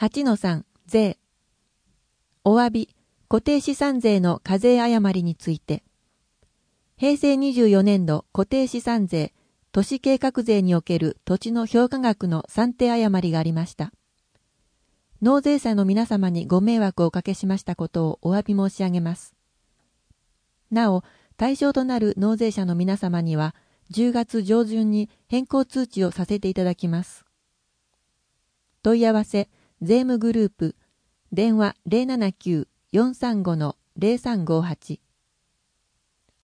8-3 税。お詫び、固定資産税の課税誤りについて。平成24年度固定資産税、都市計画税における土地の評価額の算定誤りがありました。納税者の皆様にご迷惑をおかけしましたことをお詫び申し上げます。なお、対象となる納税者の皆様には、10月上旬に変更通知をさせていただきます。問い合わせ、税務グループ、電話 079-435-0358